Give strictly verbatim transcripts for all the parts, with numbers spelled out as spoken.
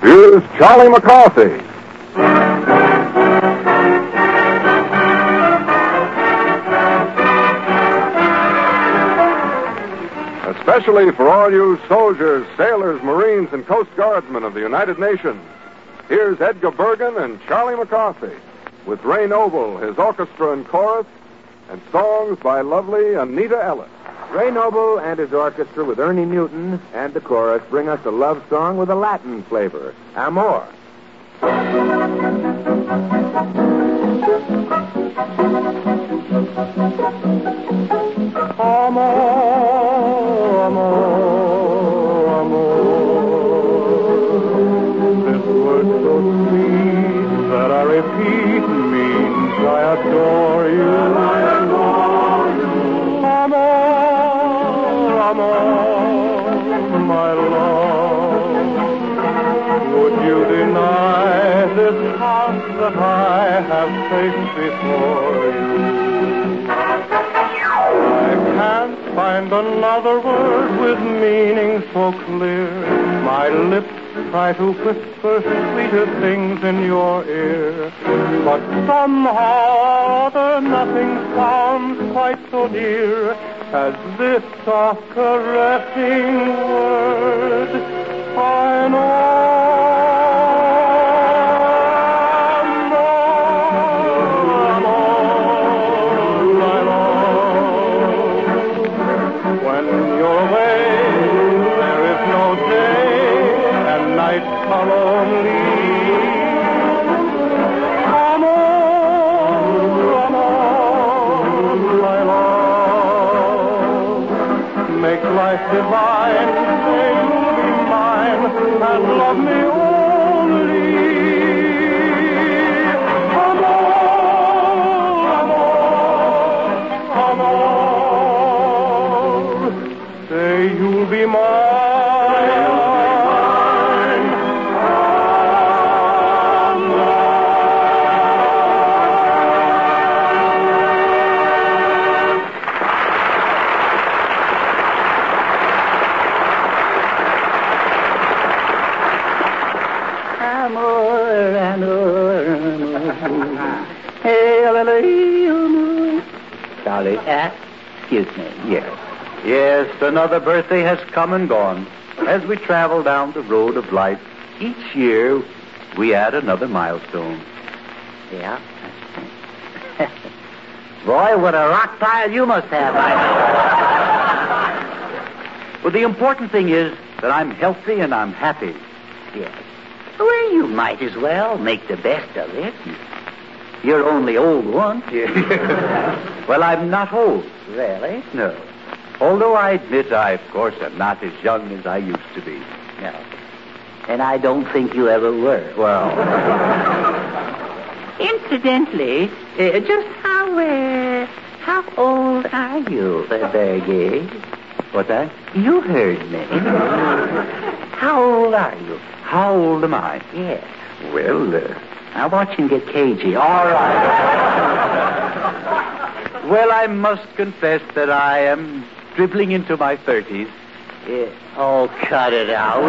here's Charlie McCarthy. Especially for all you soldiers, sailors, Marines, and Coast Guardsmen of the United Nations, here's Edgar Bergen and Charlie McCarthy with Ray Noble, his orchestra and chorus, and songs by lovely Anita Ellis. Ray Noble and his orchestra with Ernie Newton and the chorus bring us a love song with a Latin flavor, Amor. Amor, amor, amor. This word so sweet that I repeat means I adore you. I adore you. Amor, amor, my love. Would you deny this heart that I have placed before you? Can't find another word with meaning so clear. My lips try to whisper sweeter things in your ear, but somehow or other nothing sounds quite so dear as this soft caressing word. I know. Divine, say you'll be mine and love me only. Amor, amor, amor. Say you'll be mine. Charlie, uh, excuse me, yes. Yes, another birthday has come and gone. As we travel down the road of life, each year we add another milestone. Yeah? Boy, what a rock pile you must have. Well, the important thing is that I'm healthy and I'm happy. Yes. Well, you might as well make the best of it. You're only old once. Well, I'm not old. Really? No. Although I admit I, of course, am not as young as I used to be. No. And I don't think you ever were. Well. Incidentally, uh, just how, uh, how old are you, uh, Bergie? What's that? You heard me. How old are you? How old am I? Yes. Well, uh... Now watch him get cagey. All right. Well, I must confess that I am dribbling into my thirties. Yeah. Oh, cut it out.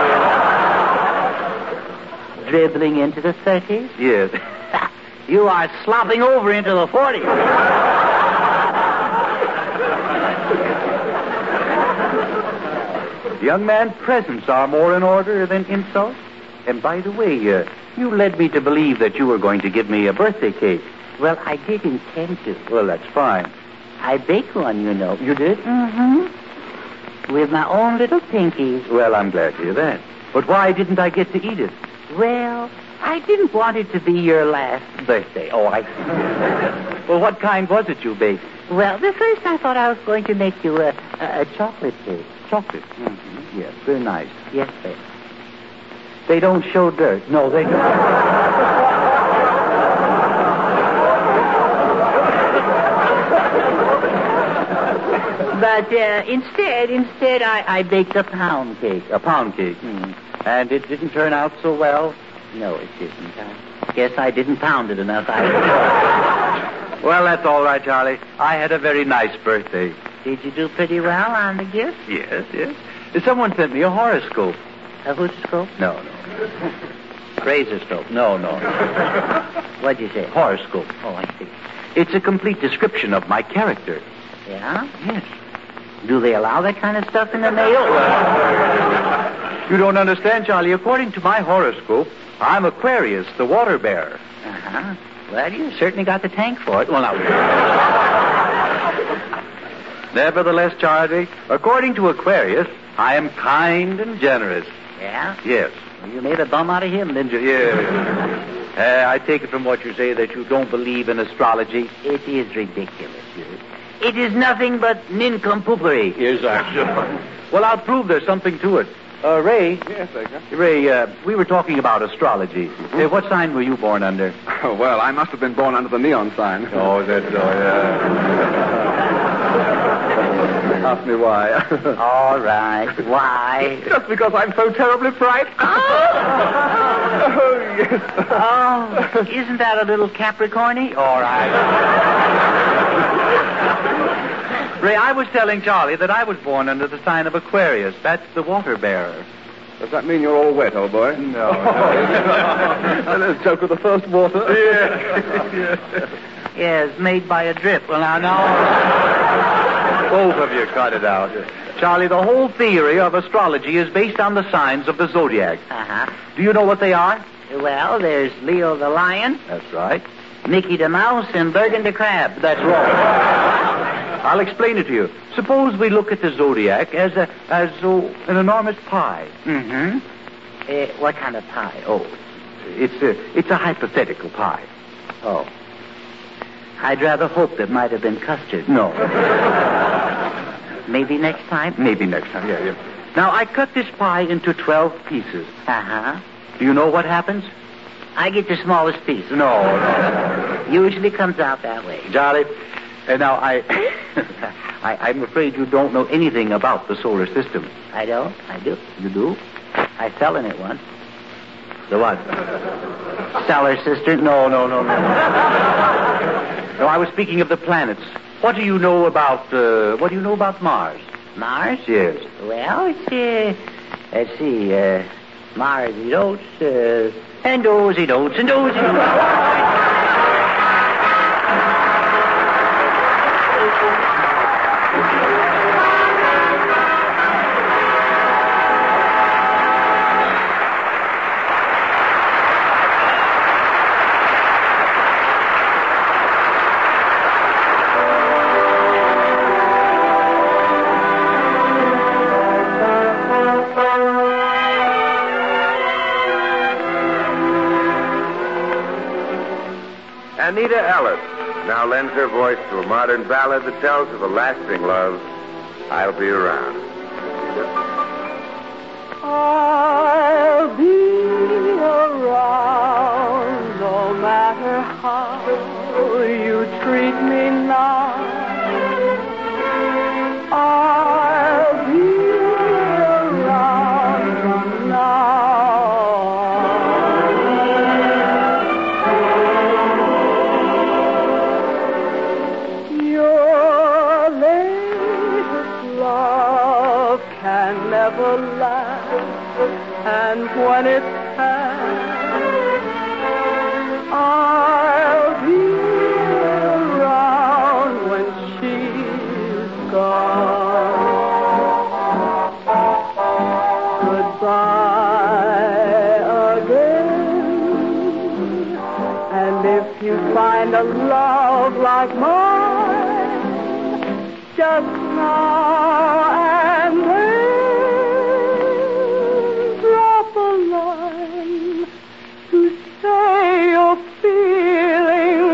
We're dribbling into the thirties? Yes. You are slopping over into the forties. Young man, presents are more in order than insults. And by the way, uh, you led me to believe that you were going to give me a birthday cake. Well, I did intend to. Well, that's fine. I baked one, you know. You did? Mm-hmm. With my own little pinkies. Well, I'm glad to hear that. But why didn't I get to eat it? Well, I didn't want it to be your last birthday. Oh, I see. Well, what kind was it you baked? Well, the first I thought I was going to make you a, a, a chocolate cake. Chocolate? Mm-hmm. Yes, very nice. Yes, sir. They don't show dirt. No, they don't. But uh, instead, instead, I, I baked a pound cake. A pound cake? Mm. And it didn't turn out so well? No, it didn't. I guess I didn't pound it enough. I... Well, that's all right, Charlie. I had a very nice birthday. Did you do pretty well on the gift? Yes, yes. Someone sent me a horoscope. A horoscope? No, no. Razor-scope? No, no. What'd you say? Horoscope. Oh, I see. It's a complete description of my character. Yeah? Yes. Do they allow that kind of stuff in the mail? You don't understand, Charlie. According to my horoscope, I'm Aquarius, the water bearer. Uh-huh. Well, you certainly got the tank for it. Well, now... Nevertheless, Charlie, according to Aquarius, I am kind and generous. Yeah? Yes. Well, you made a bum out of him, didn't you? Yes. Uh, I take it from what you say that you don't believe in astrology. It is ridiculous, you. It is nothing but nincompoopery. Yes, I'm sure. Well, I'll prove there's something to it. Uh, Ray. Yes, Edgar. Ray, uh, we were talking about astrology. Mm-hmm. Uh, what sign were you born under? Oh, well, I must have been born under the neon sign. Oh, that's so, yeah. Ask me why. All right. Why? Just because I'm so terribly bright. Oh, yes. Oh, isn't that a little Capricorny? All right. Ray, I was telling Charlie that I was born under the sign of Aquarius. That's the water bearer. Does that mean you're all wet, old boy? No. That is a joke of the first water. Yeah. Yes, made by a drip. Well, now, no. Both of you cut it out. Charlie, the whole theory of astrology is based on the signs of the zodiac. Uh-huh. Do you know what they are? Well, there's Leo the lion, That's right. Mickey the mouse, and Bergen the crab. That's wrong. I'll explain it to you. Suppose we look at the zodiac as a as oh, an enormous pie. Mm-hmm. Uh, what kind of pie? Oh, it's a it's a hypothetical pie. Oh. I'd rather hope that might have been custard. No. Maybe next time? Maybe next time. Yeah, yeah. Now I cut this pie into twelve pieces. Uh-huh. Do you know what happens? I get the smallest piece. No, no. Usually comes out that way. Charlie, and now I, I, I'm afraid you don't know anything about the solar system. I don't? I do. You do? I fell in it once. The what? Stellar sister? No, no, no, no. No, I was speaking of the planets. What do you know about, uh, what do you know about Mars? Mars? Yes. Well, it's, uh, let's see, uh, Mars, he dotes, uh, and does, he dotes, and does, he dotes. Anita Ellis now lends her voice to a modern ballad that tells of a lasting love. I'll be around. I'll be around no matter how you treat me now. I'll be around from now. Your latest love can never last, and when it's past, I'll be around when she's gone. Goodbye again, and if you find a love like mine, just now and then drop a line to say you're feeling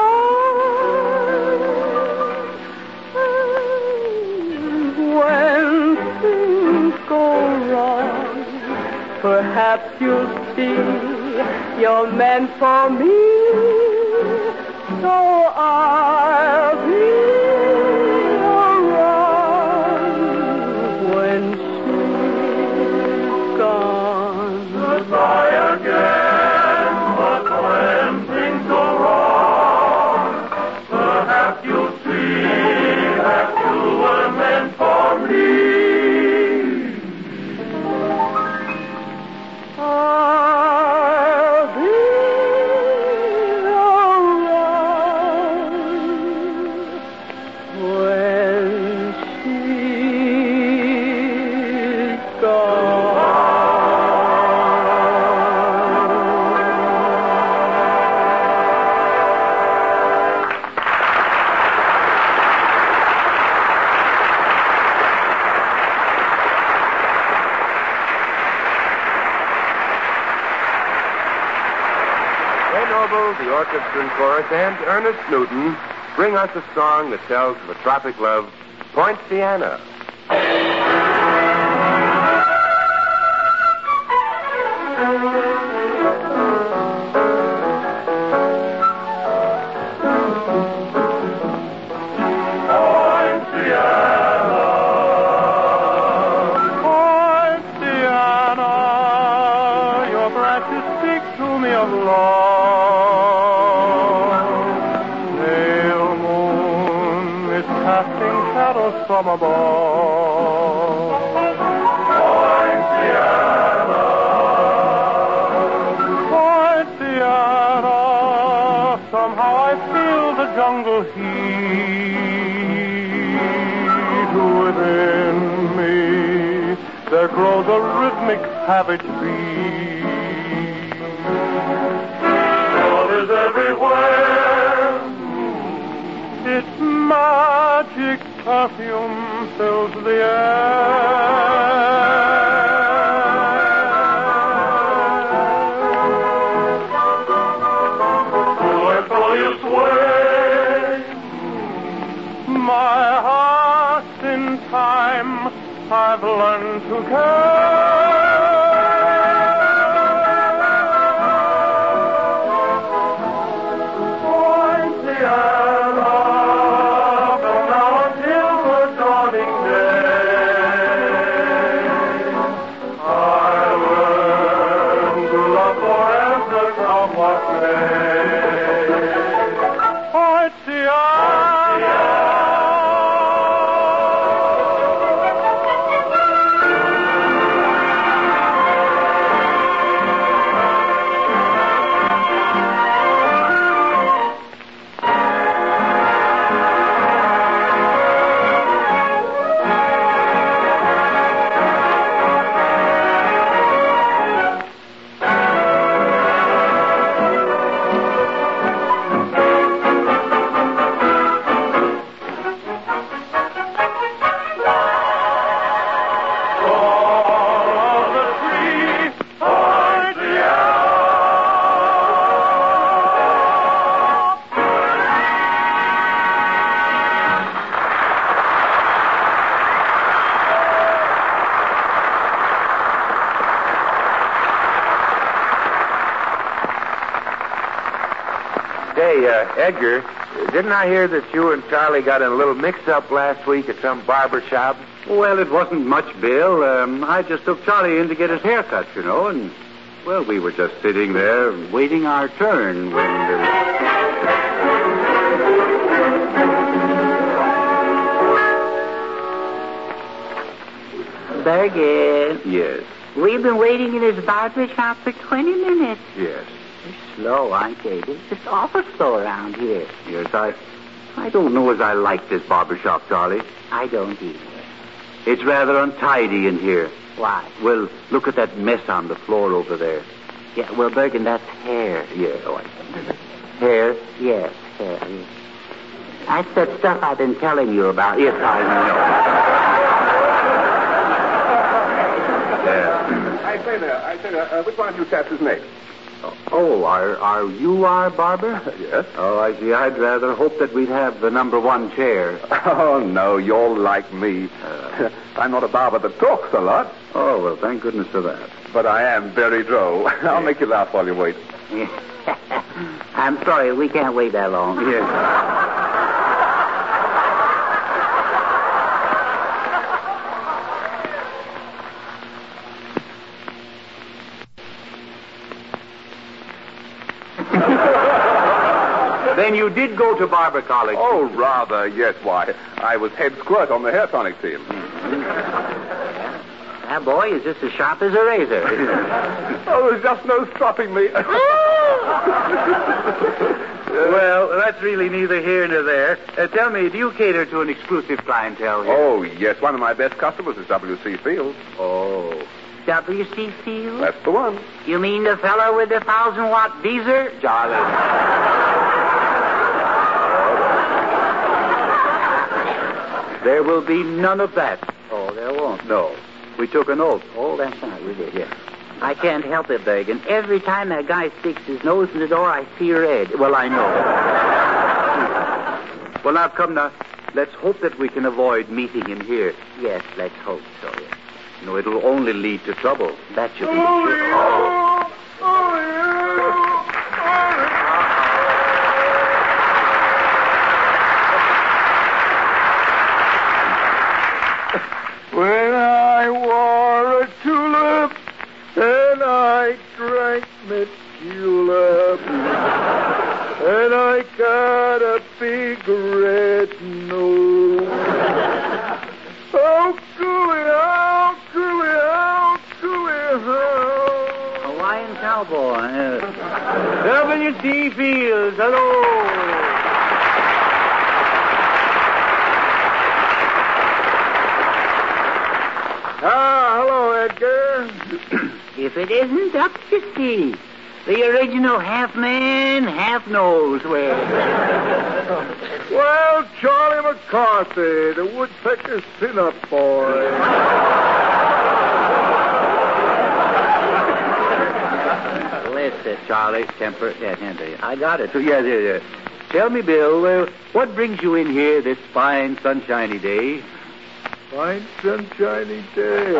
fine. And when things go wrong, perhaps you'll see you're meant for me. So I'll be around when she's gone. Goodbye again, but when things go wrong, perhaps you'll see that you were meant for me. Noble, the orchestra and chorus, and Ernest Newton bring us a song that tells of a tropic love, Poinciana. From above. Poinciana, Poinciana, somehow I feel the jungle heat within me. There grows a rhythmic savage beat. Love is everywhere. Its magic perfume fills the air. Glorious way, my heart in time I've learned to care. Say, uh, Edgar, didn't I hear that you and Charlie got in a little mix-up last week at some barber shop? Well, it wasn't much, Bill. Um, I just took Charlie in to get his hair cut, you know, and, well, we were just sitting there waiting our turn when the... Bergen. Yes. We've been waiting in his barber shop for twenty minutes. Yes. You're slow, aren't they? It's just awful slow around here. Yes, I... I don't know as I like this barber shop, Charlie. I don't either. It's rather untidy in here. Why? Well, look at that mess on the floor over there. Yeah, well, Bergen, that's hair. Yeah, oh, I... Hair? Yes, hair. Yes. That's that stuff I've been telling you about. Yes, I know. Yeah. I say there, I say there, uh, which one of you chaps is next? Oh, are are you our barber? Yes. Oh, I see. I'd rather hope that we'd have the number one chair. Oh, no, you're like me. Uh, I'm not a barber that talks a lot. Oh, well, thank goodness for that. But I am very droll. I'll make you laugh while you wait. I'm sorry, we can't wait that long. Yes. Then you did go to barber college. Oh, rather, yes. Why, I was head squirt on the hair tonic team. That boy is just as sharp as a razor. Oh, there's just no stopping me. Well, that's really neither here nor there. Uh, tell me, do you cater to an exclusive clientele here? Oh, yes. One of my best customers is W C Fields. Oh. W C Fields? That's the one. You mean the fellow with the thousand-watt Beezer? Charlie. There will be none of that. Oh, there won't. No. We took an oath. Oh, that's right, we did. Yes. I can't help it, Bergen. Every time that guy sticks his nose in the door, I see red. Well, I know. Well, now, come now. Let's hope that we can avoid meeting him here. Yes, let's hope so, yes. No, it'll only lead to trouble. That should be the truth. Oh. When I wore a tulip and I drank me julep and I got a big red nose. Oh, coolie, oh, coolie, oh, coolie, oh. Hawaiian cowboy. W T Fields, hello. Ah, hello, Edgar. If it isn't Doctor C, the original half-man, half-nose way. Well, Charlie McCarthy, the woodpecker's pin-up boy. Listen, Charlie, temper. Yeah, Henry. I got it. So, yeah, yeah, yeah. Tell me, Bill, uh, what brings you in here this fine, sunshiny day? Fine, sunshiny day.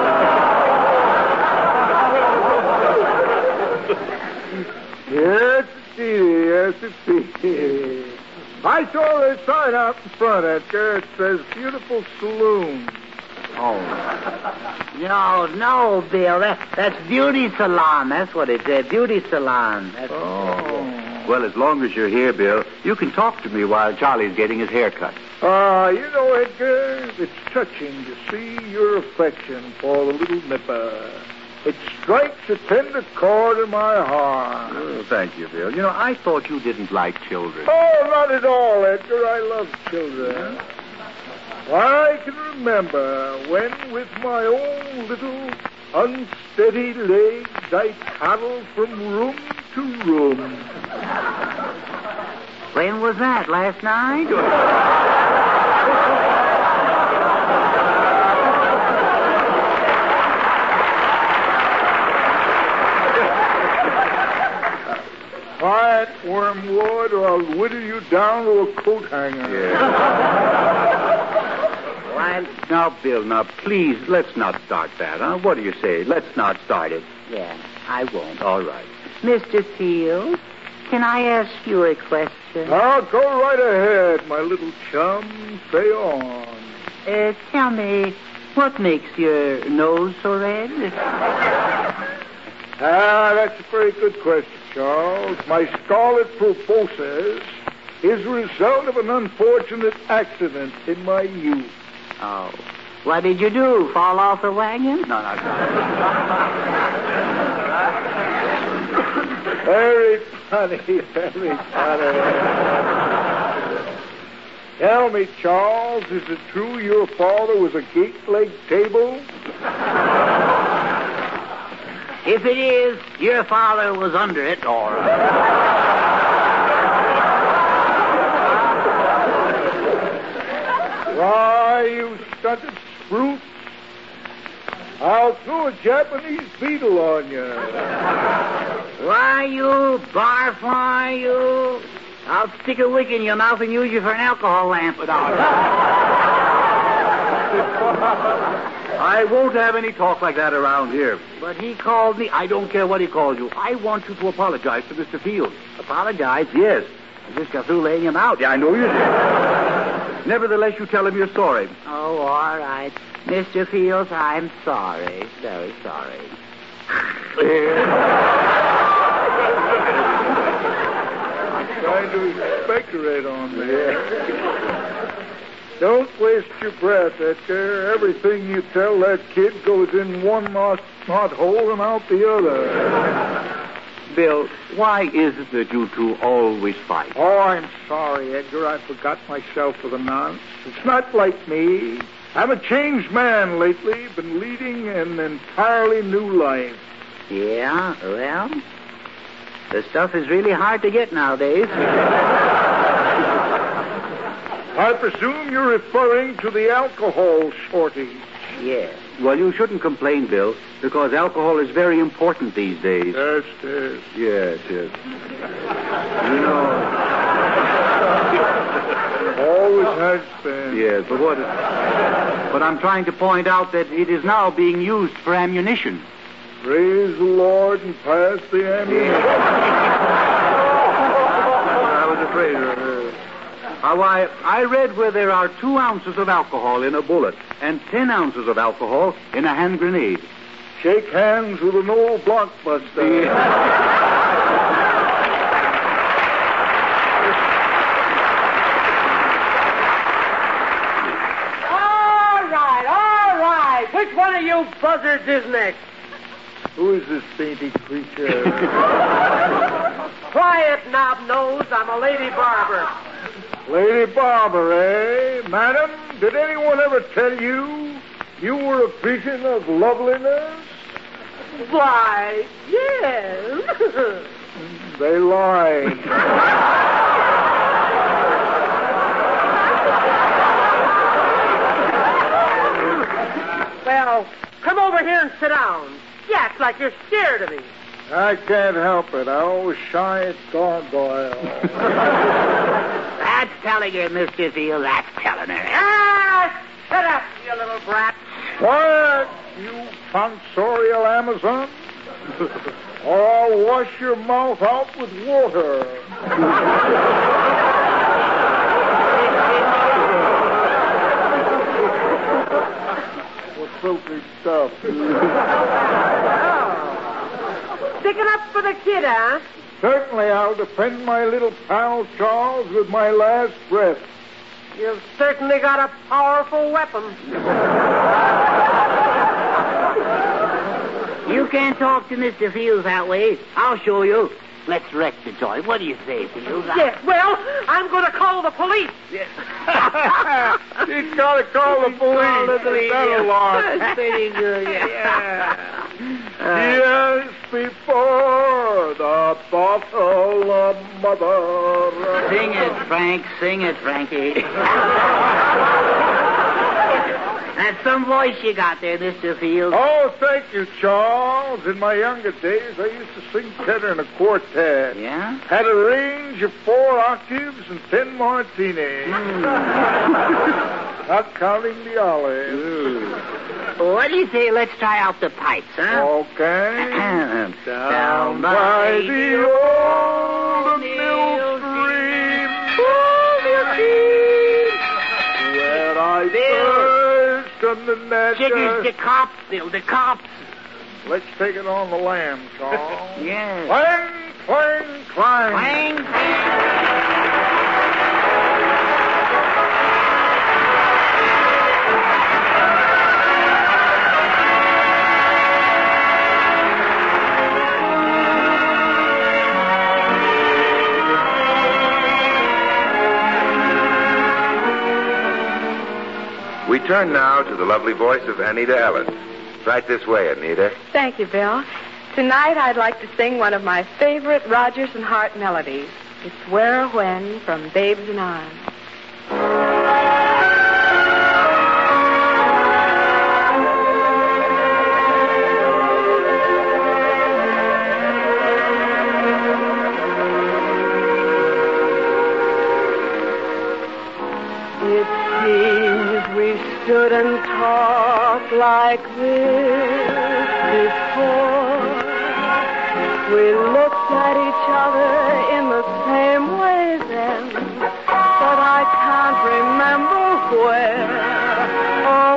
Yes, indeed, yes, indeed. I saw this sign out in front, Edgar. It says beautiful saloon. Oh. No, no, Bill. That, that's beauty salon. That's what it said. Beauty salon. That's Oh. Well, as long as you're here, Bill, you can talk to me while Charlie's getting his hair cut. Ah, uh, you know, Edgar, it's touching to see your affection for the little nipper. It strikes a tender chord in my heart. Oh, thank you, Bill. You know, I thought you didn't like children. Oh, not at all, Edgar. I love children. I can remember when, with my own little unsteady legs, I paddled from room to room. When was that? Last night? Quiet, Wormwood, or I'll whittle you down to a coat hanger. Yeah. Well, now, Bill, now, please, let's not start that, huh? What do you say? Let's not start it. yeah, I won't. All right. Mister Fields, can I ask you a question? Now, go right ahead, my little chum. Say on. Uh, tell me, what makes your nose so red? Ah, that's a very good question, Charles. My scarlet proboscis is the result of an unfortunate accident in my youth. Oh. What did you do? Fall off the wagon? No, no, no. Very funny, very funny. Tell me, Charles, is it true your father was a gate-leg table? If it is, your father was under it, all right. Why, you stunted spruce. I'll throw a Japanese beetle on you. Why, you barfly, you? I'll stick a wick in your mouth and use you for an alcohol lamp without it. I won't have any talk like that around here. But he called me. I don't care what he called you. I want you to apologize to Mister Fields. Apologize? Yes. I just got through laying him out. Yeah, I know you did. Nevertheless, you tell him you're sorry. Oh, all right. Mister Fields, I'm sorry. Very sorry. Trying to speculate on me. Don't waste your breath, Edgar. Everything you tell that kid goes in one knot, knot hole and out the other. Bill, why is it that you two always fight? Oh, I'm sorry, Edgar. I forgot myself for the nonce. It's not like me. I'm a changed man lately. Been leading an entirely new life. Yeah, well, the stuff is really hard to get nowadays. I presume you're referring to the alcohol shortage. Yes. Well, you shouldn't complain, Bill, because alcohol is very important these days. Yes, yes. Yes, yes. You know... Always has been. Yes, but what... But I'm trying to point out that it is now being used for ammunition. Praise the Lord and pass the ammunition. I was afraid of her. Uh, why, I read where there are two ounces of alcohol in a bullet and ten ounces of alcohol in a hand grenade. Shake hands with an old blockbuster. All right, all right. Which one of you buzzards is next? Who is this dainty creature? Quiet, knob nose. I'm a lady barber. Lady Barber, eh? Madam, did anyone ever tell you you were a vision of loveliness? Why, yes. They lied. Well, come over here and sit down. You act like you're scared of me. I can't help it. I always shy at gargoyle. That's telling her, Mister Field. That's telling her. Ah, shut up, you little brat. Quiet, you tonsorial Amazon. Or I'll wash your mouth out with water. What filthy stuff. Stick it up for the kid, huh? Certainly, I'll defend my little pal Charles with my last breath. You've certainly got a powerful weapon. You can't talk to Mister Fields that way. I'll show you. Let's wreck the joint. What do you say, Fields? Yes, well, I'm going to call the police. He's got to call the police. Call the police. That'll lark. That's pretty good, yeah. Yes, before the bottle of mother. Sing it, Frank. Sing it, Frankie. That's some voice you got there, Mister Fields. Oh, thank you, Charles. In my younger days, I used to sing tenor in a quartet. Yeah? Had a range of four octaves and ten martinis. Mm. Not counting the olives. What do you say? Let's try out the pipes, huh? Okay. Down, Down by the old mill stream, where I first on the net. Jiggers the cops, Bill, the cops. Let's take it on the lamb, Charles. Yes. Clang, clang, clang. Clang. We turn now to the lovely voice of Anita Ellis. Right this way, Anita. Thank you, Bill. Tonight I'd like to sing one of my favorite Rodgers and Hart melodies. It's Where or When from Babes in Arms. It seems we stood and talked like this before. We looked at each other in the same way then, but I can't remember where or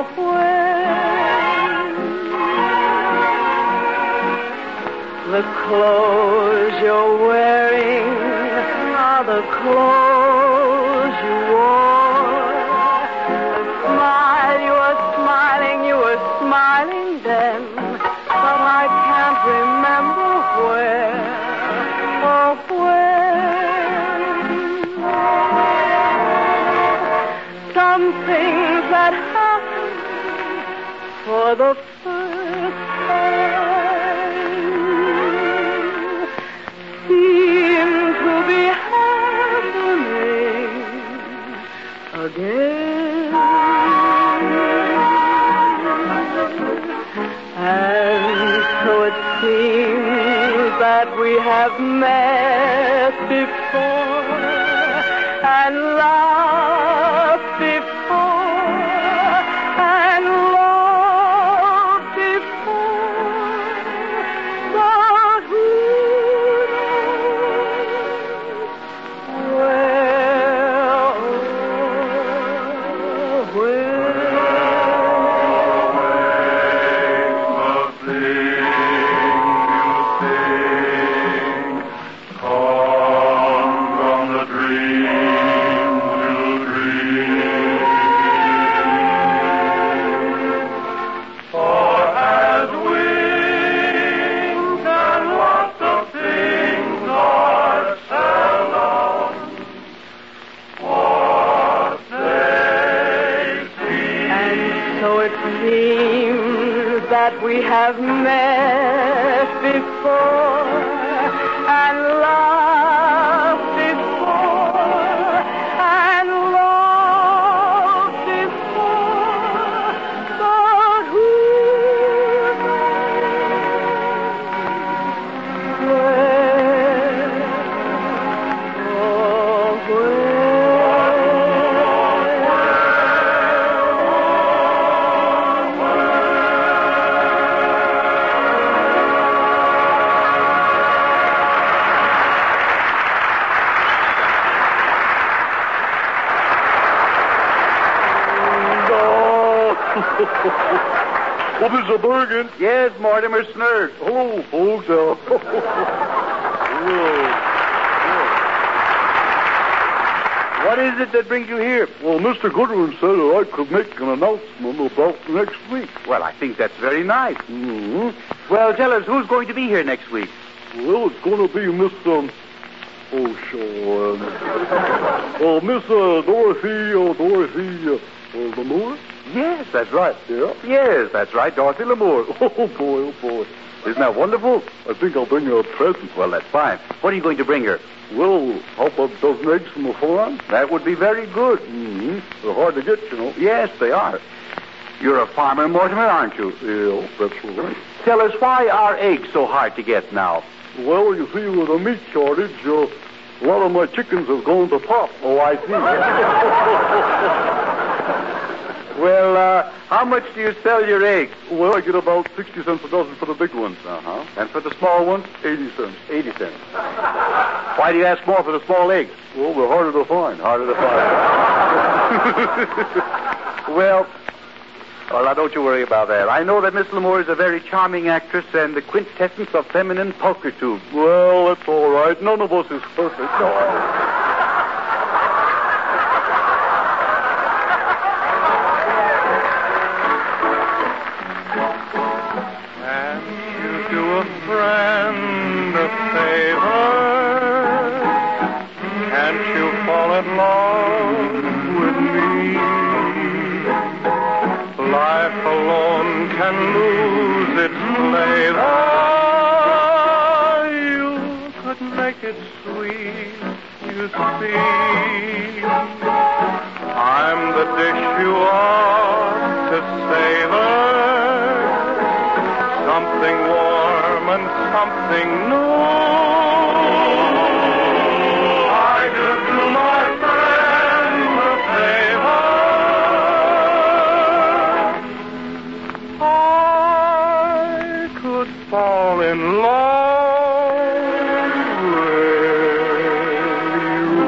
when. The clothes you're wearing are the clothes you wore. The smile you were smiling, you were smiling then, but I can't remember where or when. Some things that happened for the first time seem to be happening again. that we have met before and laughed before and loved before, but who knows where or where? That we have met before and loved before and loved before, but who knows where or where? Oh, Mister Bergen. Yes, Mortimer Snurd. Hello, folks. Uh, What is it that brings you here? well, Mister Goodwin said that I could make an announcement about next week. Well, I think that's very nice. Mm-hmm. Well, tell us, who's going to be here next week? Well, it's going to be Miss, um, oh, sure, um, oh, Miss uh, Dorothy, oh, Dorothy, uh, uh, Lamour? Yes, that's right. Yeah? Yes, that's right, Dorothy Lamour. Oh, boy, oh, boy. Isn't that wonderful? I think I'll bring her a present. Well, that's fine. What are you going to bring her? Well, how about a dozen eggs from the farm? That would be very good. Mm-hmm. They're hard to get, you know. Yes, they are. You're a farmer, Mortimer, aren't you? Yeah, that's right. Tell us, why are eggs so hard to get now? Well, you see, with a meat shortage, uh, a lot of my chickens have gone to pop. Oh, I see. Well, uh, how much do you sell your eggs? Well, I get about sixty cents a dozen for the big ones. Uh-huh. And for the small ones? eighty cents. eighty cents. Why do you ask more for the small eggs? Well, they're harder to find. Harder to find. Well, well, now don't you worry about that. I know that Miss Lamour is a very charming actress and the quintessence of feminine pulchritude. Well, that's all right. None of us is perfect. No. Friend a favor, can't you fall in love with me? Life alone can lose its flavor. You could make it sweet, you see. I'm the dish you ought to savor. Something warm and something new. I could do my friend a favor. I could fall in love with you.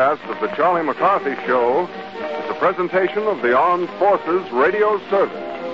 broadcast of the Charlie McCarthy Show is a presentation of the Armed Forces Radio Service.